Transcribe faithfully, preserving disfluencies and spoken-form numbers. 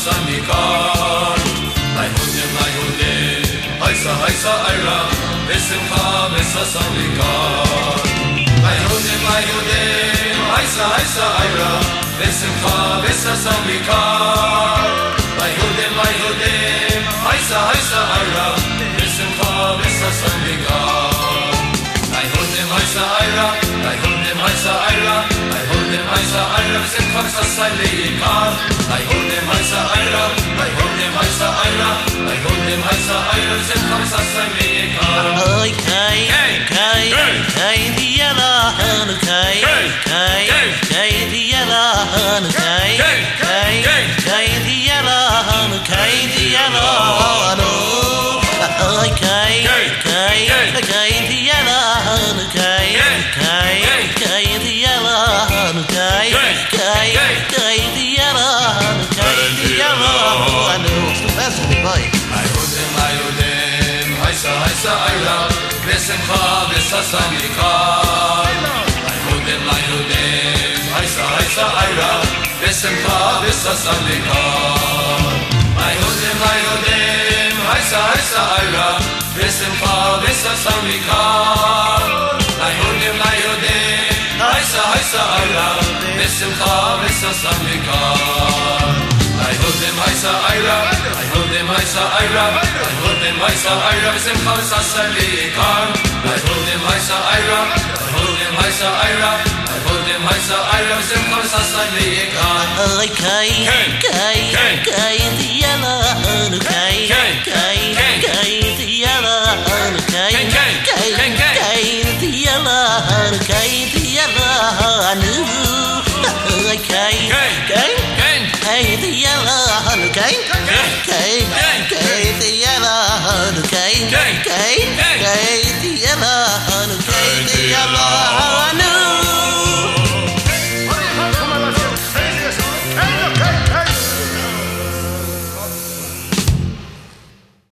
Samikar Laihudim Laihudim Haisa Haisa Aira Besimcha Besa Samikar Laihudim Laihudim Haisa Haisa Aira Besimcha Besa Samikar Laihudim Laihudim Haisa Haisa Aira Besimcha Besa Samikar Laihudim Haisa Aira Laihudim Haisa Aira Laihudim Haisa Aira Besimcha Besa Samikar Laihudim Haisa Aira Laihudim Haisa Aira Laihudim Haisa Aira Besimcha Besa Samikar Oi kai kai kai diala han kai kai kai diala han kai kai kai diala han kai diala no oi kai kai kai diala han kai kai kai diala han kai kai kai diala han kai diala no that's the boy Laihudim Laihudim Haisa Haisa Aira Besimcha Besa Samikar Laihudim Laihudim Haisa Haisa Aira Besimcha Besa Samikar Laihudim Laihudim Haisa Haisa Aira Besimcha Besa Samikar Laihudim Laihudim Haisa Haisa Aira Besimcha Besa Samikar Laihudim Haisa Aira Laihudim Haisa Aira Laihudim Haisa Aira Besimcha Besa Samikar Laihudim Haisa Aira Laihudim Haisa Aira Laihudim Haisa Aira Besimcha Besa Samikar oi kai kai kai diala han kai kai kai diala han kai kai kai diala han kai diala han